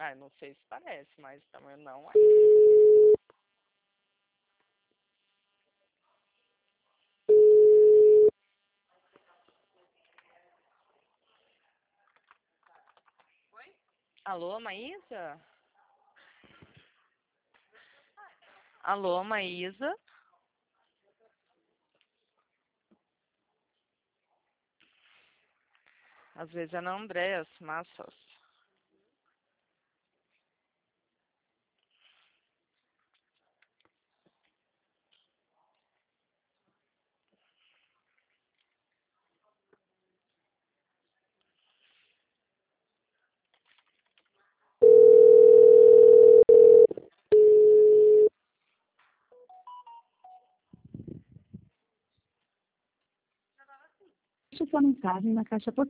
Ah, não sei se parece, mas também não é. Alô, Maísa? Alô, Maísa? Às vezes é na Andréas Massas. Deixe sua mensagem na caixa postal.